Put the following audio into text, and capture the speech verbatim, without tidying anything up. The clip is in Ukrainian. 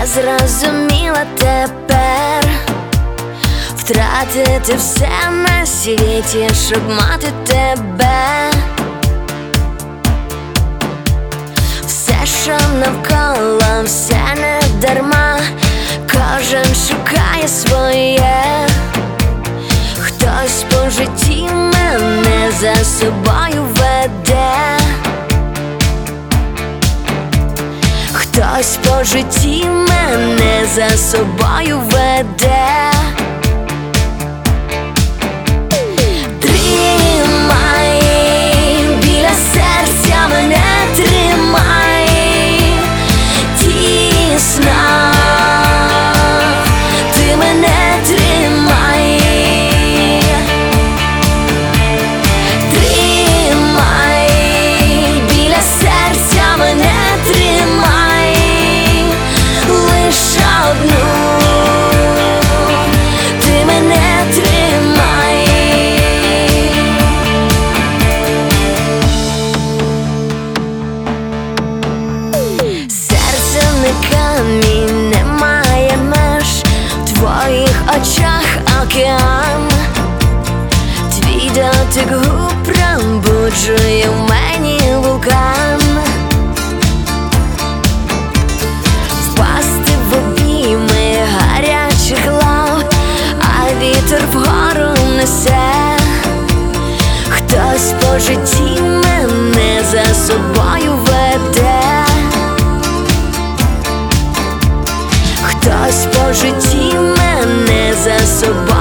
Я зрозуміла тепер, втратити все на світі, щоб мати тебе. Все, що навколо, все не дарма, кожен шукає своє. Хтось по житті мене за собою веде, хтось по житті мене за собою веде. Тримай, біля серця мене тримай, тісно ти мене тримай. Тримай, біля серця мене тримай, лише одну ти мене тримай. Серце не камінь, немає меж, в твоїх очах океан. Твій дотик губ пробуджує в мені вулкан. Впасти в обійми гарячих лав, а вітер вгору несе. Хтось по житті мене за собою веде, хтось по житті мене за собою